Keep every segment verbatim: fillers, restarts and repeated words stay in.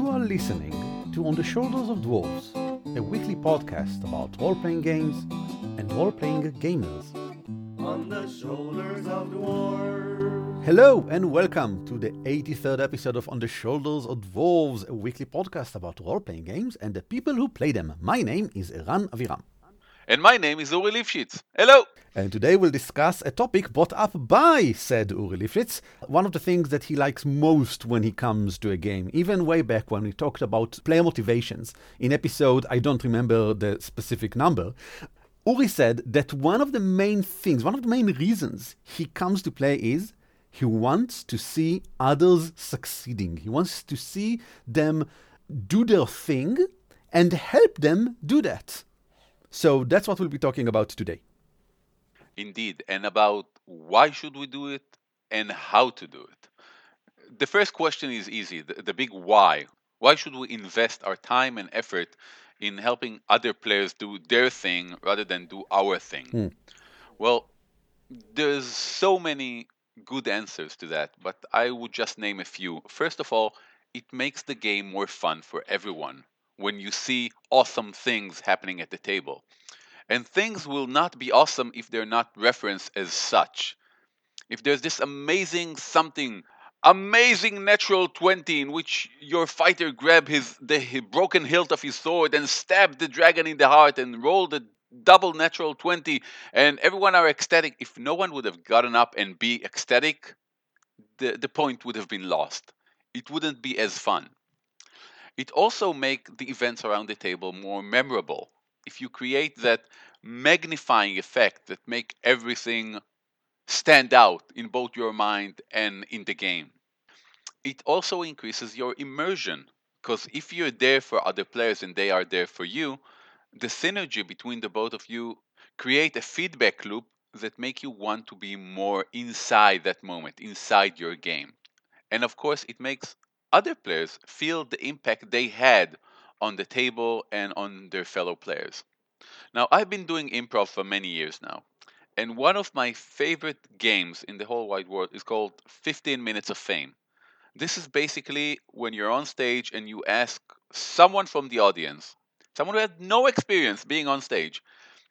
You are listening to On the Shoulders of Dwarves, a weekly podcast about role-playing games and role-playing gamers. On the Shoulders of Dwarves. Hello and welcome to the eighty-third episode of On the Shoulders of Dwarves, a weekly podcast about role-playing games and the people who play them. My name is Eran Aviram. And my name is Uri Lifshitz. Hello! And today we'll discuss a topic brought up by said Uri Lifshitz, one of the things that he likes most when he comes to a game, even way back when we talked about player motivations. In episode, I don't remember the specific number, Uri said that one of the main things, one of the main reasons he comes to play is he wants to see others succeeding. He wants to see them do their thing and help them do that. So that's what we'll be talking about today. Indeed, and about why should we do it and how to do it. The first question is easy, the, the big why. Why should we invest our time and effort in helping other players do their thing rather than do our thing? Hmm. Well, there's so many good answers to that, but I would just name a few. First of all, it makes the game more fun for everyone when you see awesome things happening at the table. And things will not be awesome if they're not referenced as such. If there's this amazing something, amazing natural twenty in which your fighter grabbed his the broken hilt of his sword and stabbed the dragon in the heart and rolled a double natural twenty, and everyone are ecstatic. If no one would have gotten up and be ecstatic, the, the point would have been lost. It wouldn't be as fun. It also makes the events around the table more memorable. If you create that magnifying effect that make everything stand out in both your mind and in the game. It also increases your immersion, because if you're there for other players and they are there for you, the synergy between the both of you create a feedback loop that make you want to be more inside that moment, inside your game. And of course, it makes other players feel the impact they had on the table and on their fellow players. Now, I've been doing improv for many years now, and one of my favorite games in the whole wide world is called fifteen minutes of Fame. This is basically when you're on stage and you ask someone from the audience, someone who had no experience being on stage,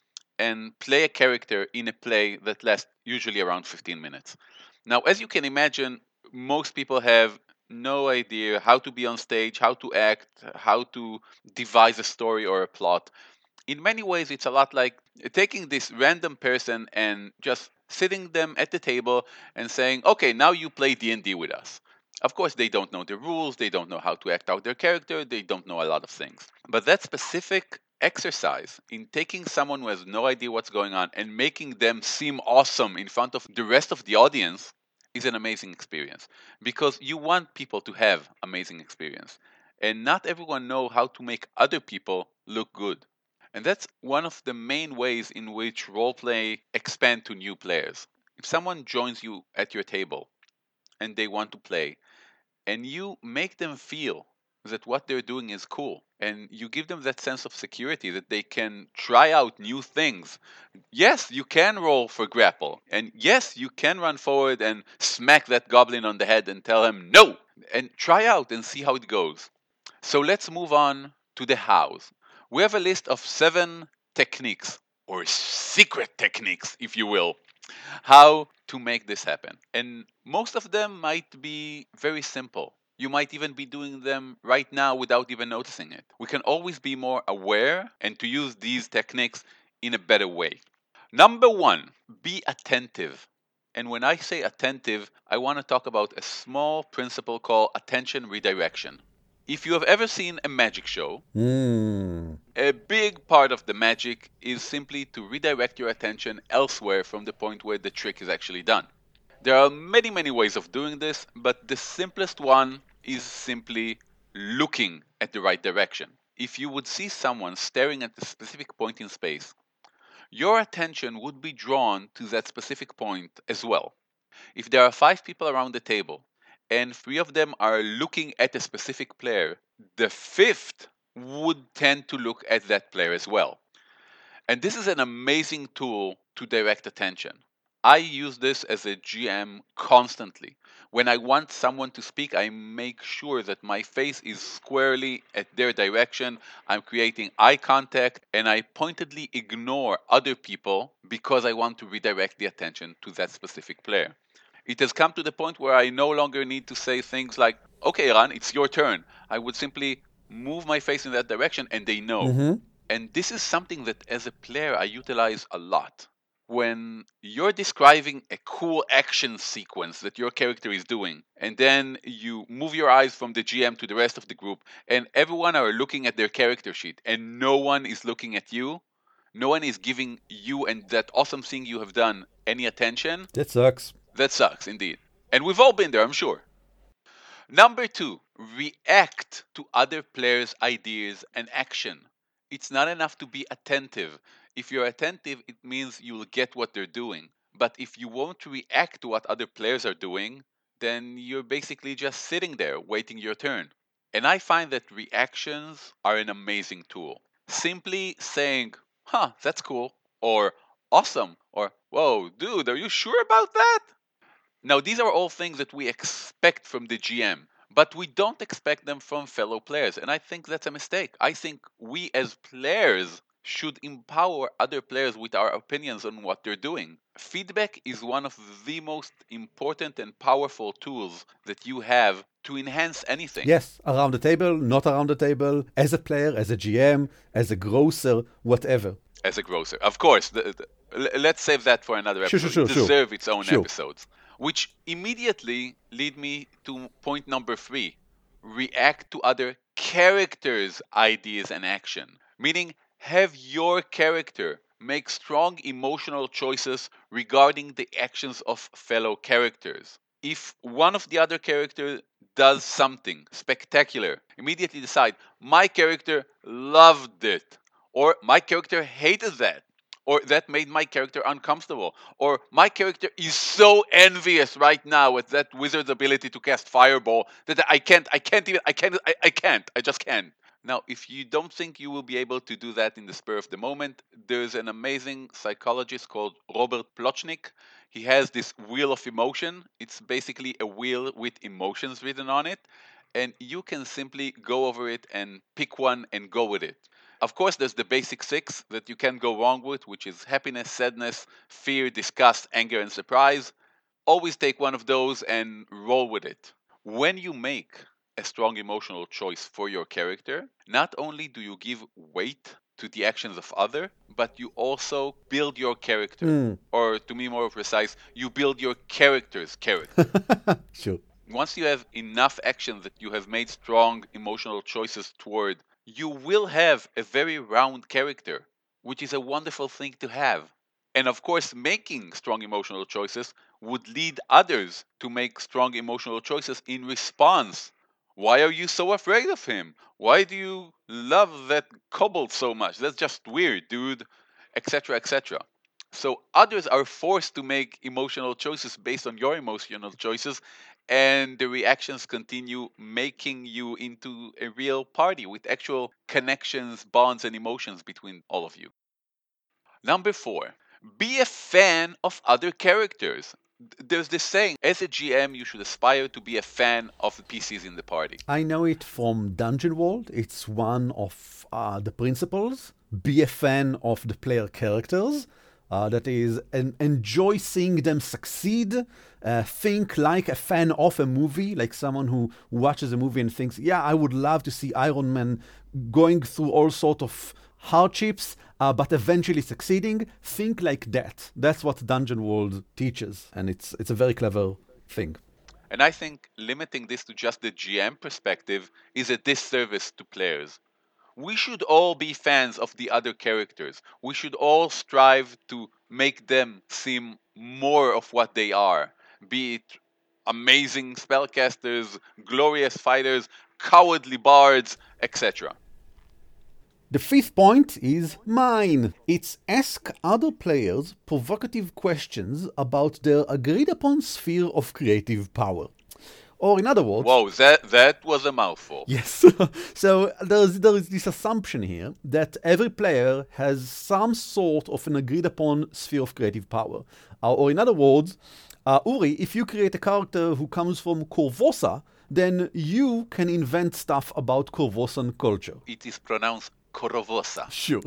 and play a character in a play that lasts usually around fifteen minutes. Now, as you can imagine, most people have no idea how to be on stage, how to act, how to devise a story or a plot. In many ways, it's a lot like taking this random person and just sitting them at the table and saying, okay, now you play D and D with us. Of course, they don't know the rules, they don't know how to act out their character, they don't know a lot of things. But that specific exercise in taking someone who has no idea what's going on and making them seem awesome in front of the rest of the audience is an amazing experience, because you want people to have amazing experience, and not everyone know how to make other people look good. And that's one of the main ways in which roleplay expand to new players. If someone joins you at your table and they want to play, and you make them feel that what they're doing is cool, and you give them that sense of security that they can try out new things. Yes, you can roll for grapple, and yes, you can run forward and smack that goblin on the head and tell him no, and try out and see how it goes. So let's move on to the hows. We have a list of seven techniques, or secret techniques, if you will, how to make this happen. And most of them might be very simple. You might even be doing them right now without even noticing it. We can always be more aware and to use these techniques in a better way. Number one, be attentive. And when I say attentive, I want to talk about a small principle called attention redirection. If you have ever seen a magic show, Mm. a big part of the magic is simply to redirect your attention elsewhere from the point where the trick is actually done. There are many, many ways of doing this, but the simplest one is simply looking at the right direction. If you would see someone staring at a specific point in space, your attention would be drawn to that specific point as well. If there are five people around the table, and three of them are looking at a specific player, the fifth would tend to look at that player as well. And this is an amazing tool to direct attention. I use this as a G M constantly. When I want someone to speak, I make sure that my face is squarely at their direction. I'm creating eye contact, and I pointedly ignore other people because I want to redirect the attention to that specific player. It has come to the point where I no longer need to say things like, okay, Ran, it's your turn. I would simply move my face in that direction and they know. Mm-hmm. And this is something that as a player I utilize a lot. When you're describing a cool action sequence that your character is doing, and then you move your eyes from the G M to the rest of the group, and everyone are looking at their character sheet, and no one is looking at you, no one is giving you and that awesome thing you have done any attention. That sucks. That sucks, indeed. And we've all been there, I'm sure. Number two, react to other players' ideas and action. It's not enough to be attentive. If you're attentive, it means you'll get what they're doing. But if you won't react to what other players are doing, then you're basically just sitting there waiting your turn. And I find that reactions are an amazing tool. Simply saying, huh, that's cool, or awesome, or whoa, dude, are you sure about that? Now, these are all things that we expect from the G M, but we don't expect them from fellow players. And I think that's a mistake. I think we as players should empower other players with our opinions on what they're doing. Feedback is one of the most important and powerful tools that you have to enhance anything. Yes, around the table, not around the table, as a player, as a G M, as a grocer, whatever. As a grocer. Of course, the, the, let's save that for another episode. Sure, sure, sure, it deserves sure. its own Sure. episodes. Which immediately lead me to point number three. React to other characters' ideas and action. Meaning, have your character make strong emotional choices regarding the actions of fellow characters. If one of the other characters does something spectacular, immediately decide, my character loved it, or my character hated that, or that made my character uncomfortable, or my character is so envious right now with that wizard's ability to cast Fireball that I can't, I can't even, I can't, I, I can't, I just can't. Now, if you don't think you will be able to do that in the spur of the moment, there's an amazing psychologist called Robert Plotnik. He has this wheel of emotion. It's basically a wheel with emotions written on it, and you can simply go over it and pick one and go with it. Of course, there's the basic six that you can't go wrong with, which is happiness, sadness, fear, disgust, anger, and surprise. Always take one of those and roll with it. When you make a strong emotional choice for your character, not only do you give weight to the actions of other, but you also build your character. Mm. Or to be more precise, you build your character's character. Sure. Once you have enough actions that you have made strong emotional choices toward, you will have a very round character, which is a wonderful thing to have. And of course, making strong emotional choices would lead others to make strong emotional choices in response. Why are you so afraid of him? Why do you love that kobold so much? That's just weird, dude. Etc, et cetera. So others are forced to make emotional choices based on your emotional choices, and the reactions continue making you into a real party with actual connections, bonds, and emotions between all of you. Number four, be a fan of other characters. There's this saying, as a G M, you should aspire to be a fan of the P Cs in the party. I know it from Dungeon World. It's one of uh, the principles. Be a fan of the player characters. Uh, that is, en- enjoy seeing them succeed. Uh, think like a fan of a movie, like someone who watches a movie and thinks, yeah, I would love to see Iron Man going through all sorts of hardships, uh, but eventually succeeding. Think like that. That's what Dungeon World teaches, and it's it's a very clever thing. And I think limiting this to just the G M perspective is a disservice to players. We should all be fans of the other characters. We should all strive to make them seem more of what they are. Be it amazing spellcasters, glorious fighters, cowardly bards, et cetera. The fifth point is mine. It's ask other players provocative questions about their agreed upon sphere of creative power. Or in other words... Whoa, that, that was a mouthful. Yes. So there is, there is this assumption here that every player has some sort of an agreed upon sphere of creative power. Uh, or in other words, uh, Uri, if you create a character who comes from Korvosa, then you can invent stuff about Korvosan culture. It is pronounced Korvosa. Sure.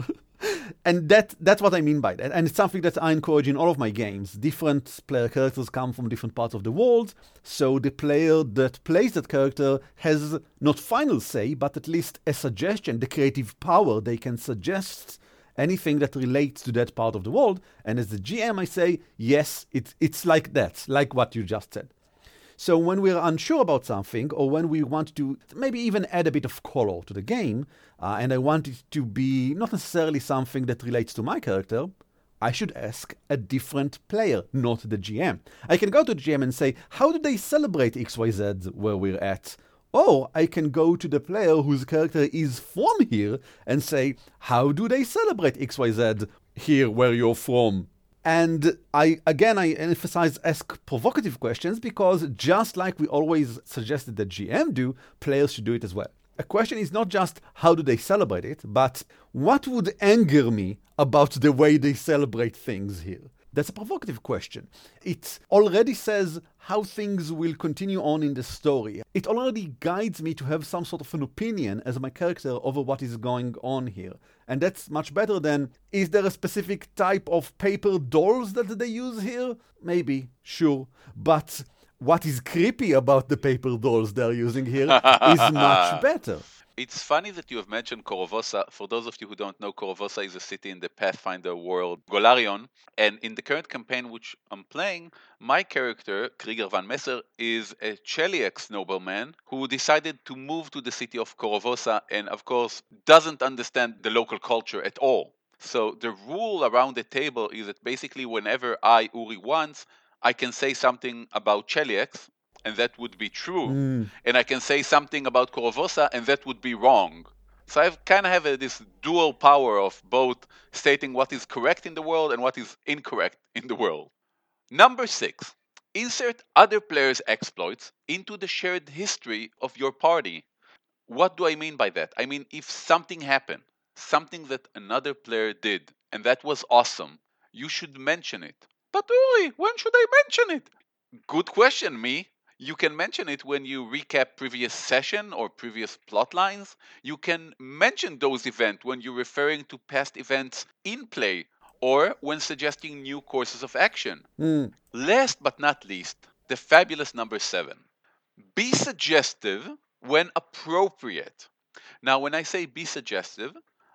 And that that's what I mean by that. And it's something that I encourage in all of my games. Different player characters come from different parts of the world, so the player that plays that character has not final say, but at least a suggestion, the creative power. They can suggest anything that relates to that part of the world. And as the G M, I say, yes, it's, it's like that, like what you just said. So when we're unsure about something, or when we want to maybe even add a bit of color to the game, uh, and I want it to be not necessarily something that relates to my character, I should ask a different player, not the G M. I can go to the G M and say, how do they celebrate X Y Z where we're at? Or I can go to the player whose character is from here and say, how do they celebrate X Y Z here where you're from? And I, again, I emphasize ask provocative questions because just like we always suggested that G M do, players should do it as well. A question is not just how do they celebrate it, but what would anger me about the way they celebrate things here? That's a provocative question. It already says how things will continue on in the story. It already guides me to have some sort of an opinion as my character over what is going on here. And that's much better than, is there a specific type of paper dolls that they use here? Maybe, sure. But what is creepy about the paper dolls they're using here is much better. It's funny that you have mentioned Korvosa. For those of you who don't know, Korvosa is a city in the Pathfinder world, Golarion. And in the current campaign which I'm playing, my character, Krieger van Messer, is a Cheliax nobleman who decided to move to the city of Korvosa and, of course, doesn't understand the local culture at all. So the rule around the table is that basically whenever I, Uri, wants, I can say something about Cheliax, and that would be true. Mm. And I can say something about Korvosa, and that would be wrong. So I kind of have a, this dual power of both stating what is correct in the world and what is incorrect in the world. Number six, insert other players' exploits into the shared history of your party. What do I mean by that? I mean, if something happened, something that another player did, and that was awesome, you should mention it. But Uri, when should I mention it? Good question, me. You can mention it when you recap previous session or previous plot lines. You can mention those events when you're referring to past events in play or when suggesting new courses of action. Mm. Last but not least, the fabulous number seven. Be suggestive when appropriate. Now, when I say be suggestive,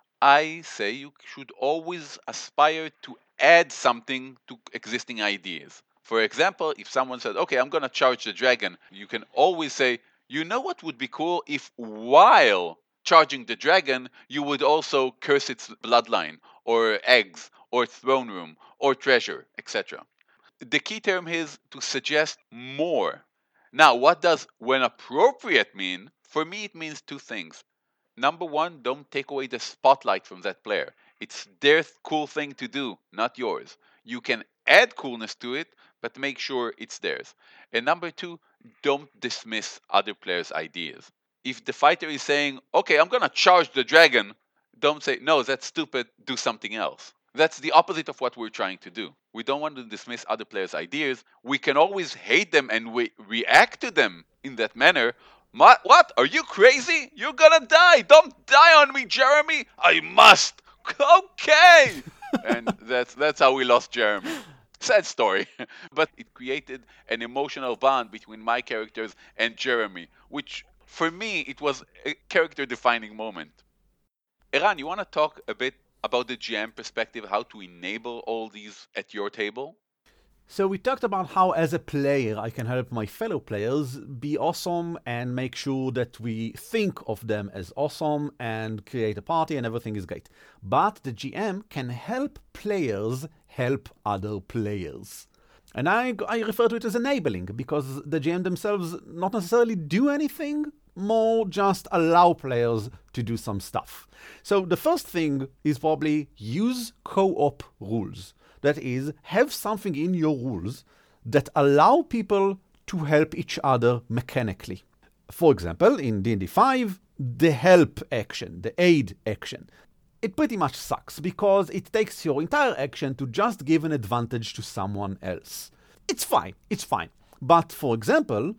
I say you should always aspire to add something to existing ideas. For example, if someone said, okay, I'm going to charge the dragon, you can always say, you know what would be cool if while charging the dragon, you would also curse its bloodline, or eggs, or throne room, or treasure, et cetera. The key term is to suggest more. Now, what does when appropriate mean? For me, it means two things. Number one, don't take away the spotlight from that player. It's their cool thing to do, not yours. You can add coolness to it, but make sure it's theirs. And number two, don't dismiss other players' ideas. If the fighter is saying, okay, I'm going to charge the dragon, don't say, no, that's stupid, do something else. That's the opposite of what we're trying to do. We don't want to dismiss other players' ideas. We can always hate them and we react to them in that manner. What? Are you crazy? You're going to die. Don't die on me, Jeremy. I must. Okay. And that's that's how we lost Jeremy. Sad story. But it created an emotional bond between my characters and Jeremy, which for me, it was a character-defining moment. Eran, you want to talk a bit about the G M perspective, how to enable all these at your table? So we talked about how as a player I can help my fellow players be awesome and make sure that we think of them as awesome and create a party and everything is great. But the G M can help players help other players. And I, I refer to it as enabling because the G M themselves not necessarily do anything, more just allow players to do some stuff. So the first thing is probably use co-op rules. That is, have something in your rules that allow people to help each other mechanically. For example, in D and D five, the help action, the aid action, it pretty much sucks because it takes your entire action to just give an advantage to someone else. It's fine, it's fine. But for example,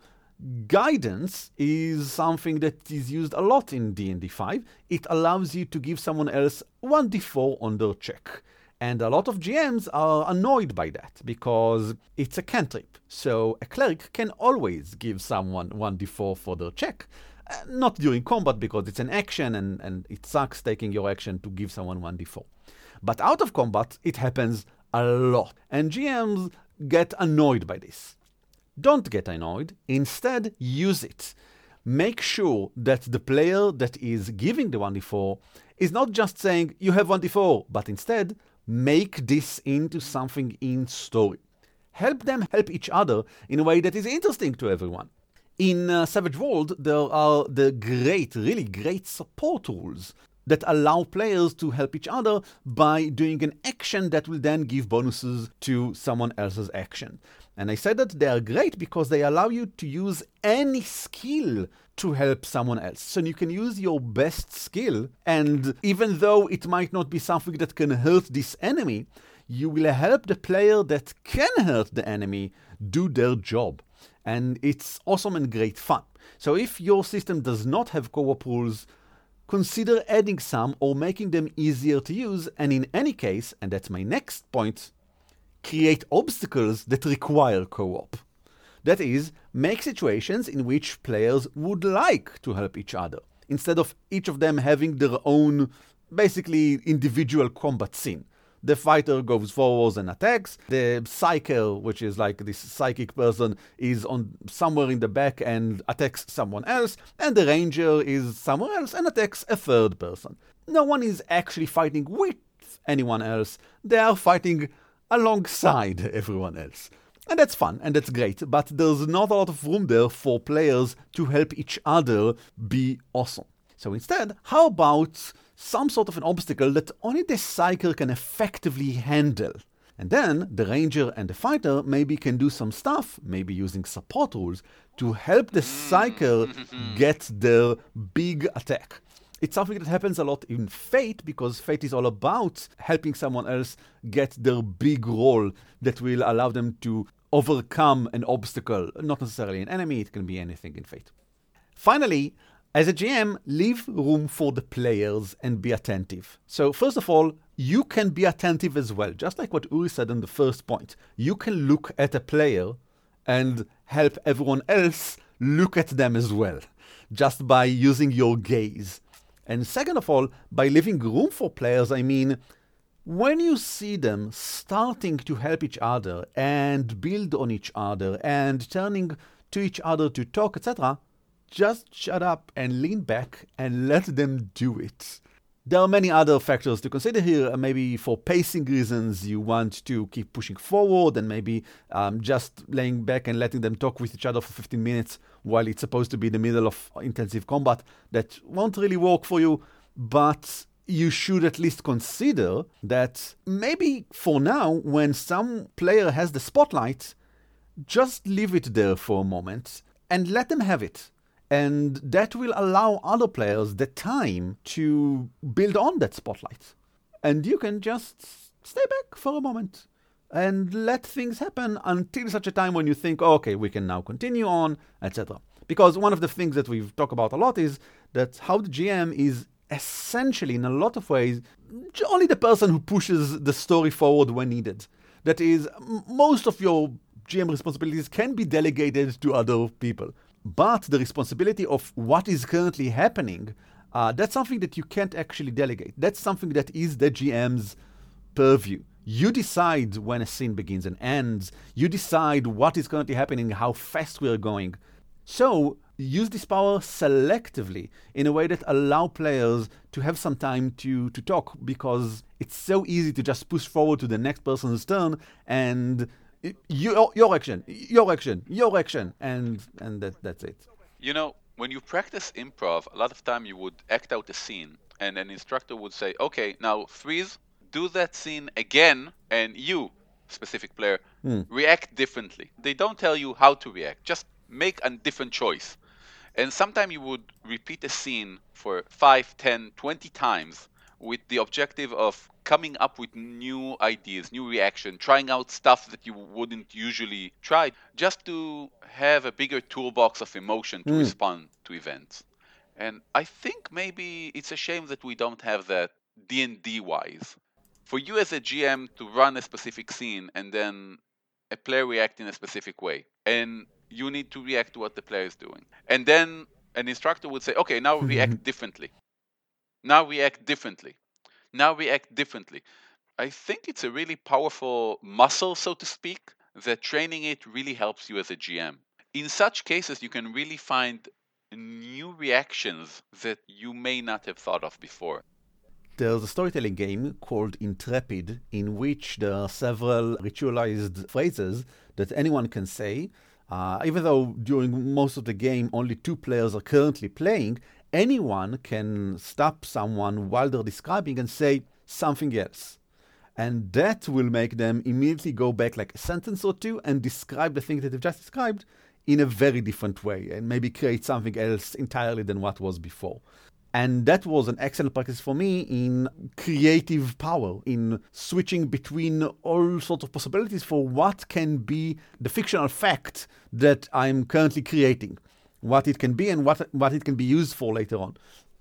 guidance is something that is used a lot in D and D five. It allows you to give someone else one d four on their check. And a lot of G Ms are annoyed by that because it's a cantrip. So a cleric can always give someone one d four for their check. Uh, not during combat because it's an action and, and it sucks taking your action to give someone one d four. But out of combat, it happens a lot. And G Ms get annoyed by this. Don't get annoyed. Instead, use it. Make sure that the player that is giving the one d four is not just saying, you have one d four, but instead, make this into something in story. Help them help each other in a way that is interesting to everyone. In uh, Savage World, there are the great, really great support rules that allow players to help each other by doing an action that will then give bonuses to someone else's action. And I said that they are great because they allow you to use any skill to help someone else. So you can use your best skill, and even though it might not be something that can hurt this enemy, you will help the player that can hurt the enemy do their job. And it's awesome and great fun. So if your system does not have co-op rules, consider adding some or making them easier to use, and in any case, and that's my next point, create obstacles that require co-op. That is, make situations in which players would like to help each other, instead of each of them having their own, basically, individual combat scene. The fighter goes forwards and attacks. The psyker, which is like this psychic person, is on somewhere in the back and attacks someone else. And the ranger is somewhere else and attacks a third person. No one is actually fighting with anyone else. They are fighting alongside everyone else. And that's fun, and that's great, but there's not a lot of room there for players to help each other be awesome. So instead, how about some sort of an obstacle that only the psyker can effectively handle? And then the ranger and the fighter maybe can do some stuff, maybe using support rules, to help the psyker get their big attack. It's something that happens a lot in Fate, because Fate is all about helping someone else get their big role that will allow them to overcome an obstacle. Not necessarily an enemy, it can be anything in Fate. Finally, as a G M, leave room for the players and be attentive. So first of all, you can be attentive as well. Just like what Uri said in the first point. You can look at a player and help everyone else look at them as well, just by using your gaze. And second of all, by leaving room for players, I mean, when you see them starting to help each other and build on each other and turning to each other to talk, et cetera, just shut up and lean back and let them do it. There are many other factors to consider here. Maybe for pacing reasons, you want to keep pushing forward, and maybe um, just laying back and letting them talk with each other for fifteen minutes while it's supposed to be the middle of intensive combat. That won't really work for you, but you should at least consider that maybe for now, when some player has the spotlight, just leave it there for a moment and let them have it. And that will allow other players the time to build on that spotlight. And you can just stay back for a moment and let things happen until such a time when you think, oh, okay, we can now continue on, et cetera. Because one of the things that we've talked about a lot is that how the G M is essentially, in a lot of ways, only the person who pushes the story forward when needed. That is, m- most of your G M responsibilities can be delegated to other people. But the responsibility of what is currently happening, uh, that's something that you can't actually delegate. That's something that is the G M's purview. You decide when a scene begins and ends. You decide what is currently happening, how fast we are going. So use this power selectively in a way that allow players to have some time to, to talk, because it's so easy to just push forward to the next person's turn and Your, your action, your action, your action, and and that that's it. You know, when you practice improv, a lot of time you would act out a scene, and an instructor would say, okay, now freeze, do that scene again, and you specific player react differently. They don't tell you how to react, just make a different choice. And sometimes you would repeat a scene for five, ten, twenty times with the objective of coming up with new ideas, new reaction, trying out stuff that you wouldn't usually try, just to have a bigger toolbox of emotion to respond to events. And I think maybe it's a shame that we don't have that D and D wise. For you as a G M to run a specific scene and then a player react in a specific way, and you need to react to what the player is doing. And then an instructor would say, okay, now react differently. Now react differently. Now react differently. I think it's a really powerful muscle, so to speak, that training it really helps you as a G M. In such cases, you can really find new reactions that you may not have thought of before. There's a storytelling game called Intrepid, in which there are several ritualized phrases that anyone can say. Uh, even though during most of the game only two players are currently playing, anyone can stop someone while they're describing and say something else. And that will make them immediately go back like a sentence or two and describe the thing that they've just described in a very different way, and maybe create something else entirely than what was before. And that was an excellent practice for me in creative power, in switching between all sorts of possibilities for what can be the fictional fact that I'm currently creating, what it can be and what, what it can be used for later on.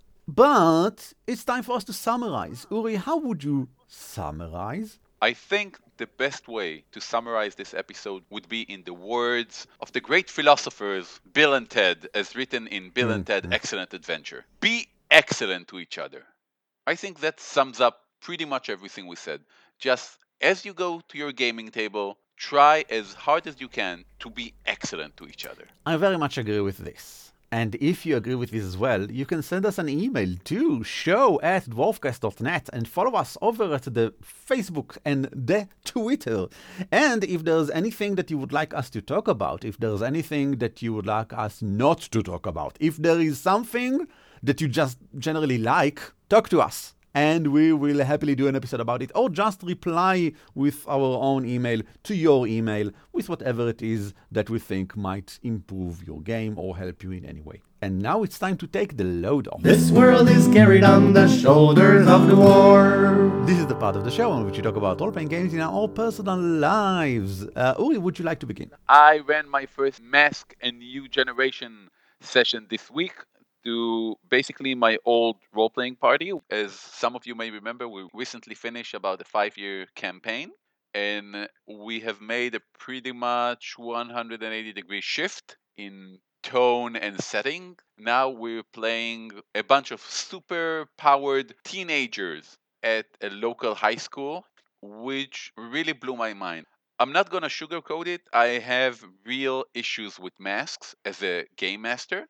But it's time for us to summarize. Uri, how would you summarize? I think the best way to summarize this episode would be in the words of the great philosophers Bill and Ted, as written in Bill and Ted Excellent Adventure. Be excellent to each other. I think that sums up pretty much everything we said. Just as you go to your gaming table, try as hard as you can to be excellent to each other. I very much agree with this. And if you agree with this as well, you can send us an email to show at dwarfcast dot net and follow us over at the Facebook and the Twitter. And if there's anything that you would like us to talk about, if there's anything that you would like us not to talk about, if there is something that you just generally like, talk to us. And we will happily do an episode about it, or just reply with our own email to your email with whatever it is that we think might improve your game or help you in any way. And now it's time to take the load off. This world is carried on the shoulders of the dwarves. This is the part of the show in which we talk about role-playing games in our own personal lives. Uh, Uri, would you like to begin? I ran my first Mask and New Generation session this week to basically my old role-playing party. As some of you may remember, we recently finished about a five-year campaign, and we have made a pretty much one hundred eighty degree shift in tone and setting. Now we're playing a bunch of super-powered teenagers at a local high school, which really blew my mind. I'm not going to sugarcoat it. I have real issues with masks as a game master,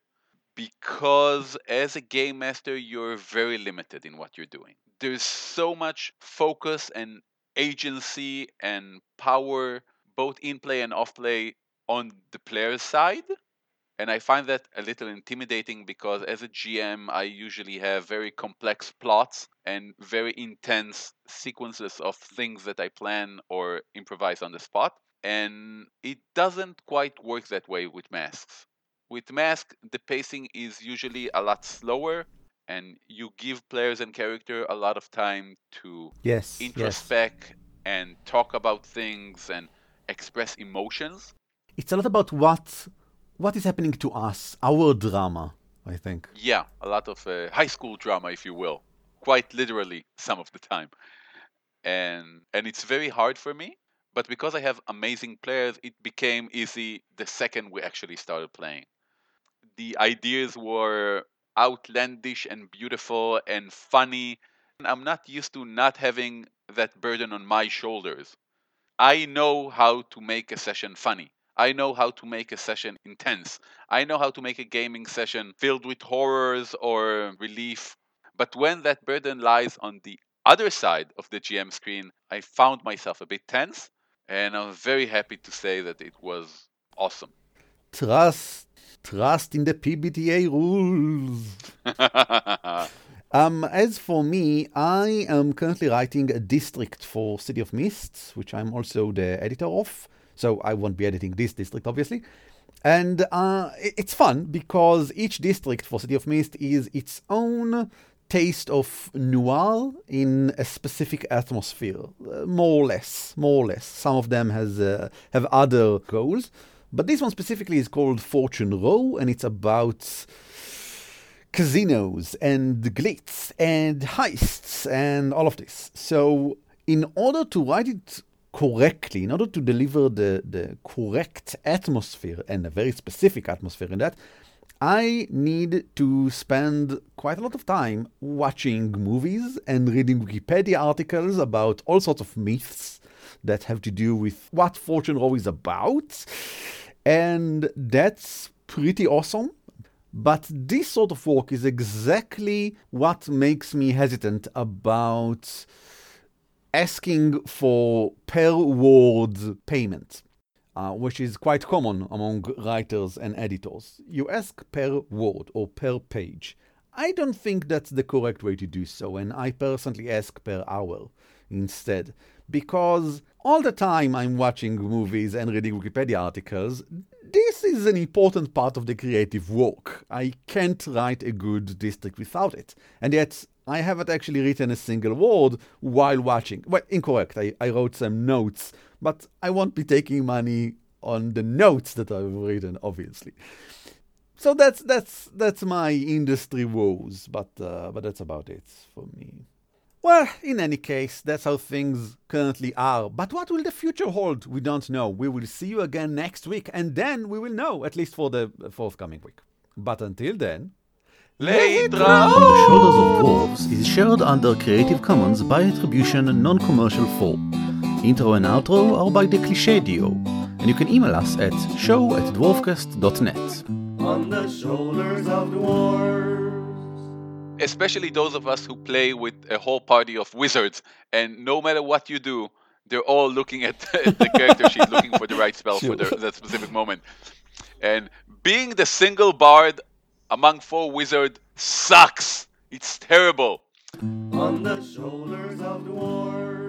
because as a game master, you're very limited in what you're doing. There's so much focus and agency and power, both in play and off play, on the player's side. And I find that a little intimidating because as a G M, I usually have very complex plots and very intense sequences of things that I plan or improvise on the spot. And it doesn't quite work that way with masks. With Mask, the pacing is usually a lot slower, and you give players and character a lot of time to yes, introspect yes. and talk about things and express emotions. It's a lot about what what is happening to us, our drama, I think. Yeah, a lot of uh, high school drama, if you will. Quite literally, some of the time. And and it's very hard for me, but because I have amazing players, it became easy the second we actually started playing. The ideas were outlandish and beautiful and funny. I'm not used to not having that burden on my shoulders. I know how to make a session funny. I know how to make a session intense. I know how to make a gaming session filled with horrors or relief. But when that burden lies on the other side of the G M screen, I found myself a bit tense, and I'm very happy to say that it was awesome. Trust. Trust in the P B T A rules. Um, as for me, I am currently writing a district for City of Mists, which I'm also the editor of. So I won't be editing this district, obviously. And uh, it's fun because each district for City of Mist is its own taste of noir in a specific atmosphere, uh, more or less, more or less. Some of them has uh, have other goals, but this one specifically is called Fortune Row, and it's about casinos and glitz and heists and all of this. So in order to write it correctly, in order to deliver the, the correct atmosphere and a very specific atmosphere in that, I need to spend quite a lot of time watching movies and reading Wikipedia articles about all sorts of myths that have to do with what Fortune Row is about. And that's pretty awesome. But this sort of work is exactly what makes me hesitant about asking for per word payment, uh, which is quite common among writers and editors. You ask per word or per page. I don't think that's the correct way to do so, and I personally ask per hour instead, because all the time I'm watching movies and reading Wikipedia articles, this is an important part of the creative work. I can't write a good district without it. And yet, I haven't actually written a single word while watching. Well, incorrect. I, I wrote some notes, but I won't be taking money on the notes that I've written, obviously. So that's that's that's my industry woes, but uh, but that's about it for me. Well, in any case, that's how things currently are. But what will the future hold? We don't know. We will see you again next week, and then we will know, at least for the forthcoming week. But until then, להתראות! On the Shoulders of Dwarves is shared under Creative Commons by attribution non-commercial four. Intro and outro are by the Cliché Duo, and you can email us at show at dwarfcast dot net. On the shoulders of dwarves. Especially those of us who play with a whole party of wizards, and no matter what you do, they're all looking at the character sheet, looking for the right spell Sure. for the, that specific moment. And being the single bard among four wizards sucks. It's terrible. On the shoulders of dwarves.